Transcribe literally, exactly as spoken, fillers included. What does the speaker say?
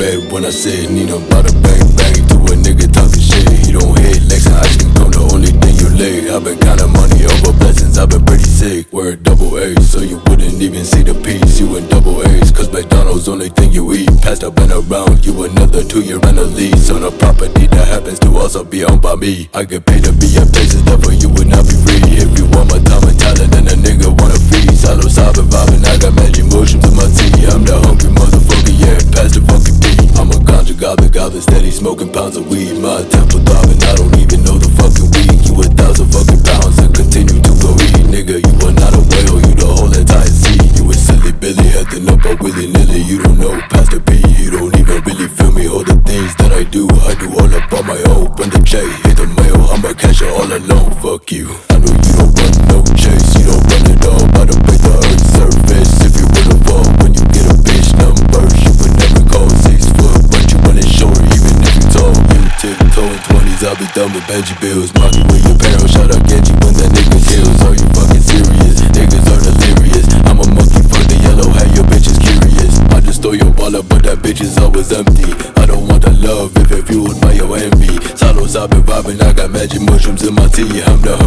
bad when I said Nina about to bang bang to a nigga talking shit. He don't hit legs and ice cream cone, the only thing you lay. I've been counting money over blessings, I've been pretty sick. We're double A's, so you wouldn't even see the piece. You in double A's, cause McDonald's only thing you eat. Passed up and around, you another two-year rental lease on a property that happens to also be owned by me. I get paid to be at places that for you would not be free. If you want my time and talent, then a nigga wanna feast. I lose I've been vibing, I got magic motions in my tea. I'm the hungry motherfucker, yeah, pass the fucking beat. I'm a ganja goblin, goblin, steady smoking pounds of weed. My temple throbbing, I don't even know the fucking weed. You a thousand fucking pounds and continue to go eat. Nigga, you are not a whale, you the whole entire sea. You a silly Billy, acting up a willy-nilly. You don't know past the beat, you don't even really feel me. All the things that I do, I do all up on my own. Run the J, hit the mail, I'ma cash it all alone. Fuck you, I know you don't run no chase, you don't run it all. By the break the earth's surface, if you would've fall when you get a bitch number, you would never call six foot, but you run it short even if you tall. You tiptoeing twenties, I'll be done with Benji bills. Mocking with your parents, shout out Genji when that nigga kills. Are you fucking serious? Niggas are delirious. I'm a monkey, fuck the yellow hat, your bitch is curious. I just stole your wallet, but that bitch is always empty. I don't want the love if it fueled by your envy. Solos, I've been vibing, I got magic mushrooms in my tea. I'm the